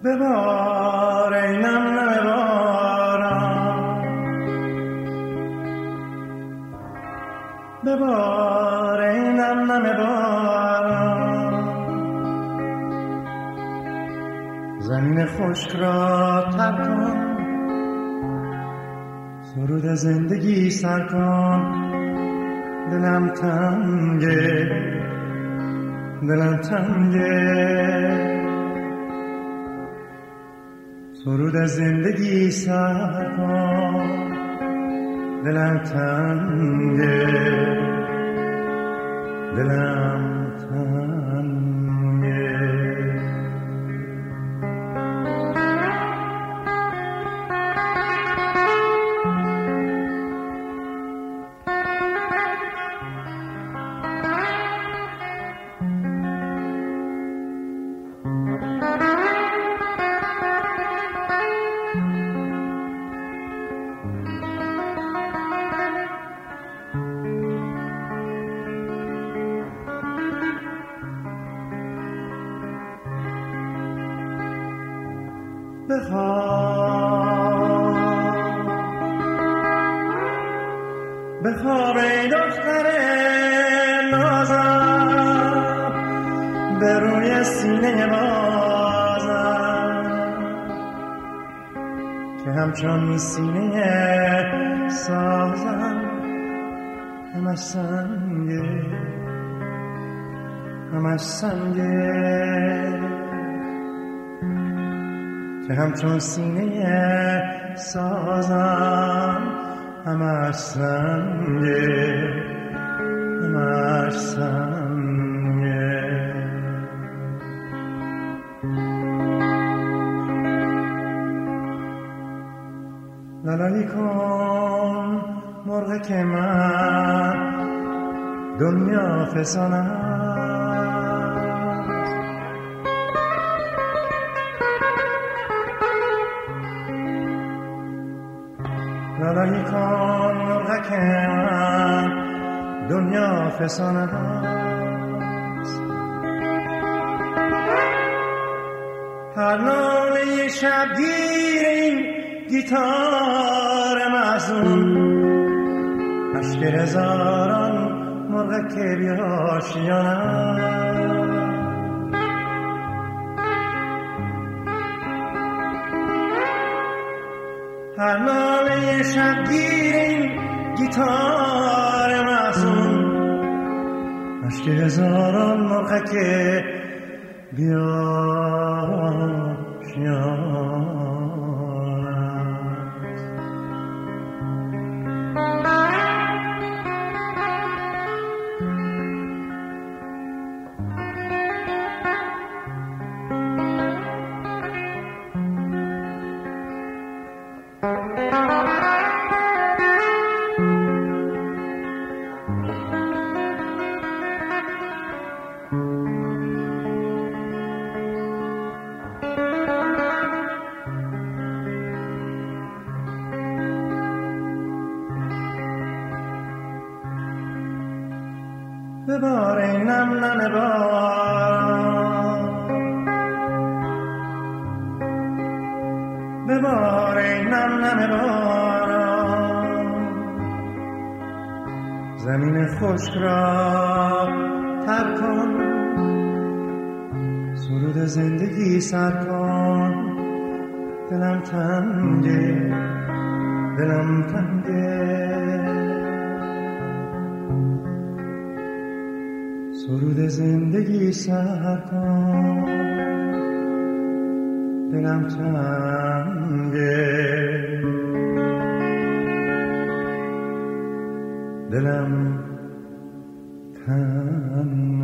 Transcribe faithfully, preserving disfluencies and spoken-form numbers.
ببار ای نم نم باران، ببار ای نم نم باران، زمین خشک را تر کن، سرود زندگی سر کن. دلم تنگه، دلم تنگه، سرود زندگی سر کن. دلم تنگه، دلم تنگه. بخواب بخواب ای دختر نازم، به روی سینه بازم که همچون سینه سازم. همش سنگه، همش سنگه، که همچون سینه سازم. همش سنگه، همش سنگه. لالالی کن مرغ که من دنیا فسانم، لالالی کن مرغک من دنیا فسانه است. هر ناله شبگیر این گیتار محزون، اشک هزاران مرغک بیاشیانه. هر ناله شبگیر این گیتار محزون، اشک هزاران مرغک بیاشیان. ببار ای نم نم باران، ببار ای نم نم باران، زمین خشک را تر کن، سرود زندگی سر کن. دلم تنگه، دلم تنگه، سرود زندگی سر کن. دلم تنگه، دلم تنگه.